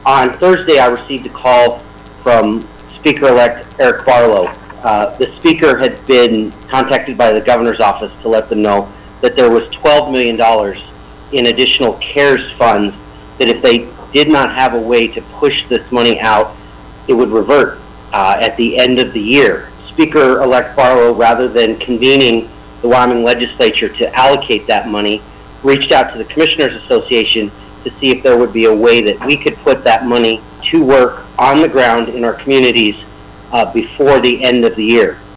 On Thursday, I received a call from Speaker-elect Eric Barlow. The Speaker had been contacted by the Governor's office to let them know that there was $12 million in additional CARES funds, that if they did not have a way to push this money out, it would revert at the end of the year. Speaker-elect Barlow, rather than convening the Wyoming legislature to allocate that money, reached out to the Commissioners Association to see if there would be a way that we could put that money to work on the ground in our communities before the end of the year.